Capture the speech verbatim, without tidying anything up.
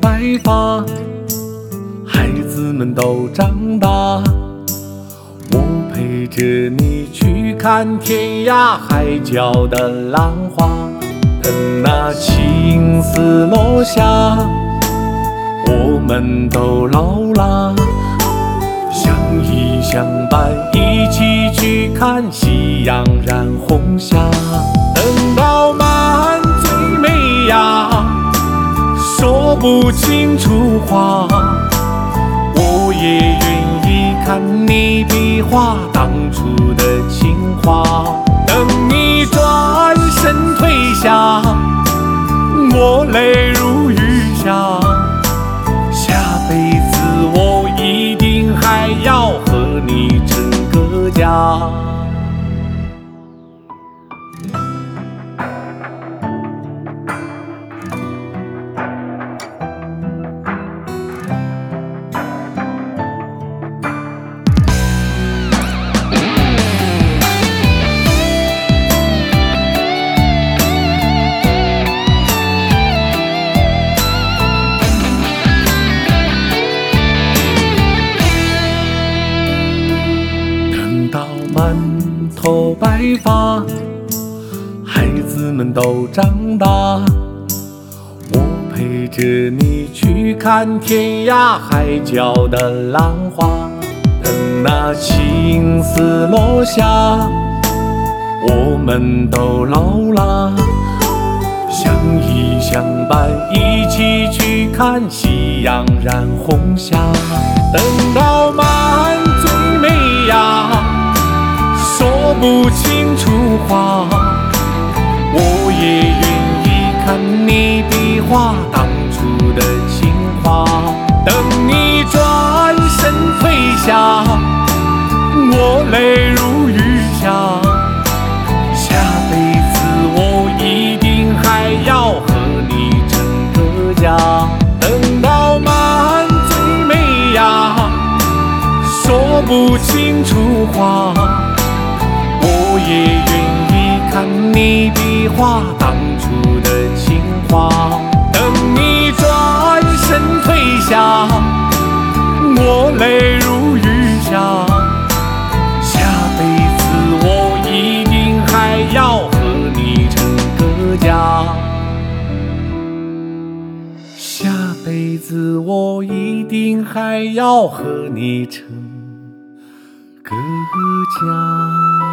白发，孩子们都长大，我陪着你去看天涯海角的浪花。等那青丝落下，我们都老了，相依相伴，一起去看夕阳染红霞。等到满嘴美呀，说不清楚话，我也愿意看你比划当初的情话。等你转身退下，我泪如雨下，下辈子我一定还要和你成个家。满头白发，孩子们都长大，我陪着你去看天涯海角的浪花。等那青丝落下，我们都老了，相依相伴，一起去看夕阳染红霞。等到满嘴美呀，说不清楚话，我也愿意看你比划当初的情话。等你转身退下，我泪如雨下，下辈子我一定还要和你成个家。等到满嘴美呀，说不清楚话，我也愿意看你比划当初的情话。等你转身退下，我泪如雨下，下辈子我一定还要和你成个家。下辈子我一定还要和你成个家。